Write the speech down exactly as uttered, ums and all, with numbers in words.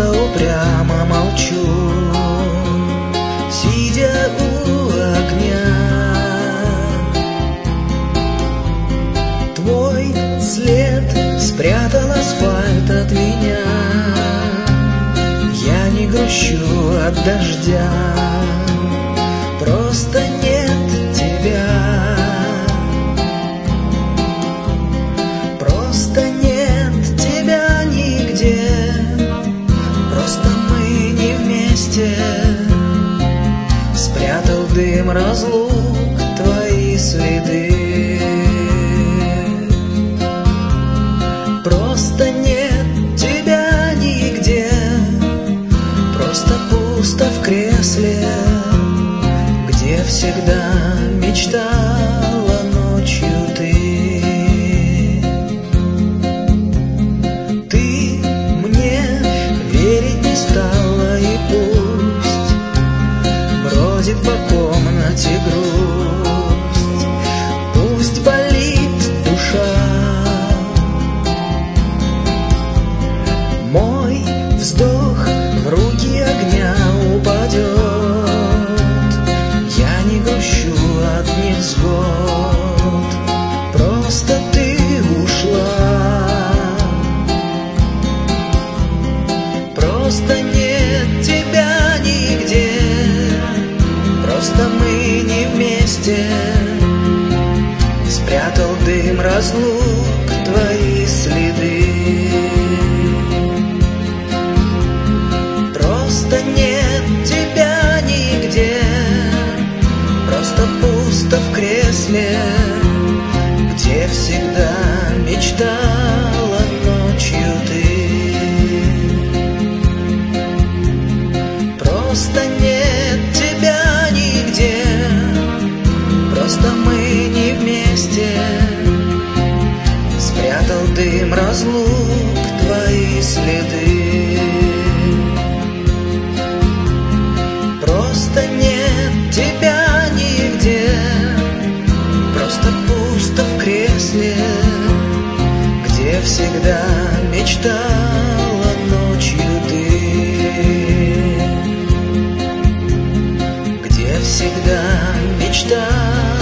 я упрямо молчу, сидя у огня. Твой след спрятал асфальт от меня. Я не грущу от дождя, просто нет тебя. Просто нет тебя нигде, просто мы не вместе. Спрятал дым разлук твои следы. Просто нет тебя нигде, просто пусто в кресле, где всегда мечтала ночью ты. Ты мне верить не стала, и пусть бродит по комнате грусть, пусть болит душа. Мой вздох в руки огня упадет. Я не грущу от невзгод, просто ты ушла. Просто нет тебя нигде, просто мы не вместе. Спрятал дым разлук твои следы. Просто нет тебя нигде, просто пусто в кресле, где всегда мечтала ночью ты. Просто нет тебя нигде, просто мы не вместе. Спрятал дым разлук твои следы. Просто нет тебя нигде, просто пусто в кресле, где всегда мечтала ночью ты. Где всегда мечтала